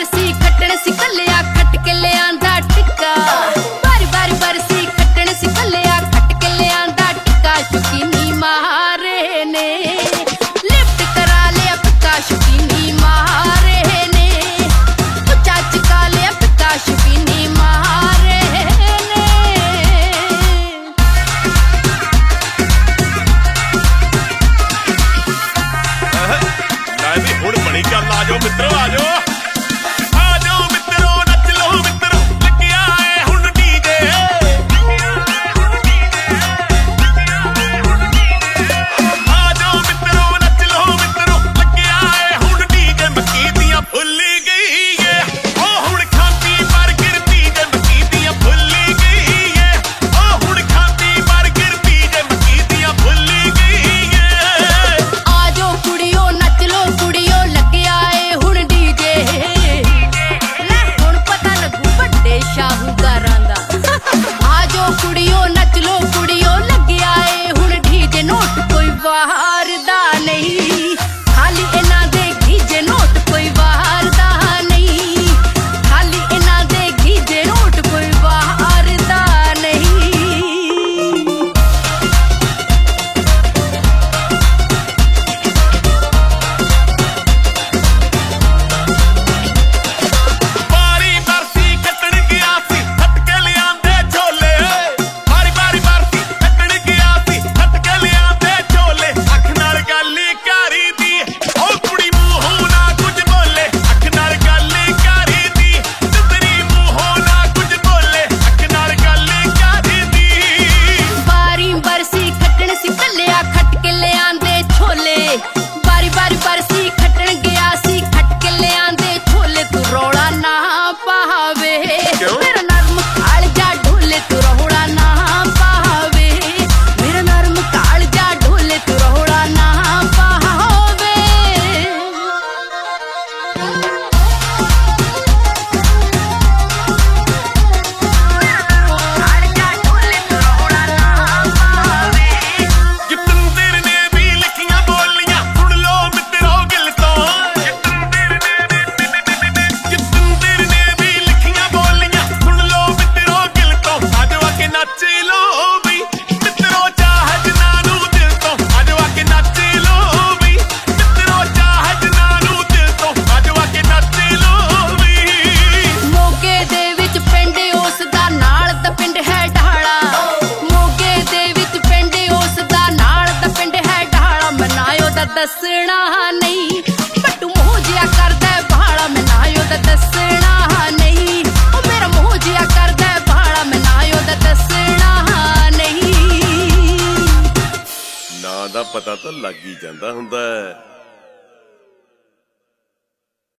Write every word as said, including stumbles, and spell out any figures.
बरसी खट्टण सी कलिया खट के ले आंदा टिक्का बारी बारी बरसी खट्टण सी कलिया खट के ले आंदा टिक्का शौकीनी मारे ने लिफ्ट करा लिया पिक्का शौकीनी मारे ने उच्चा चका लिया पिक्का शौकीनी मारे ने मैं भी हुण बड़ी गल आ जाओ मित्रों आ जाओ दसना नहीं पट्टू मूंह जिया करदा भाड़ा मैं नायो दा दसना नहीं ओ मेरा मूंह जिया करदा भाड़ा मैं नायो दा दसना नहीं ना दा पता तो लग ही जांदा हुंदा है।